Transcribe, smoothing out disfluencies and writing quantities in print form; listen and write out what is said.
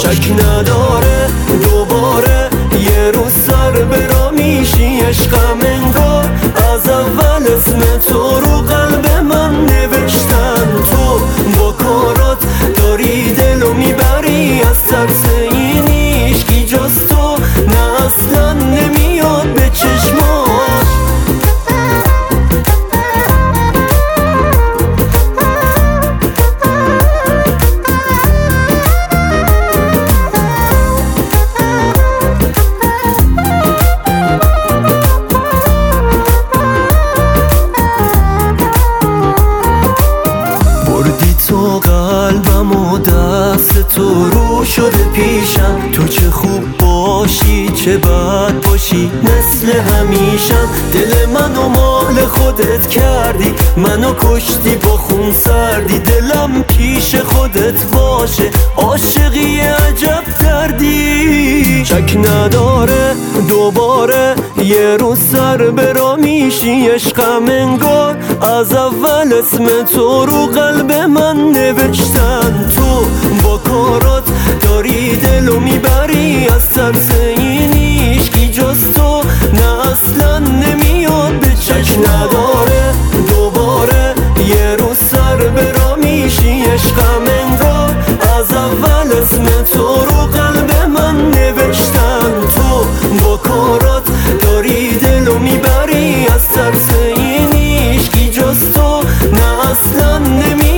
شک نداره دوباره یه روز سر برا میشی عشقم انگار از اول اسم تو رو قلب من نوشتن. تو با کارات داری دلو میبری از ترس این هیچکی جز تو نه اصلا نمیاد به چشماش. تو قلبم و دست تو رو شده پیشم. تو چه خوب باشی چه بد باشی مثل همیشم. دل منو مال خودت کردی منو کشتی با خون سردی. دلم پیش خودت باشه عاشقی عجب دردی. شک نداره دوباره یه روز سر برا میشی عشقم انگار از اول اسم تو رو قلب من نوشتن. تو با کارات داری دلو میبری از ترس این هیچکی جز تو نه اصلا نمیاد به چشم. نداره دوباره یه روز سر برا میشی عشقم انگار از اول اسم تو رو قلب من نوشتن. تو با کارات داری دلو میبری از ترس این هیچکی جز تو نه اصلا نمیاد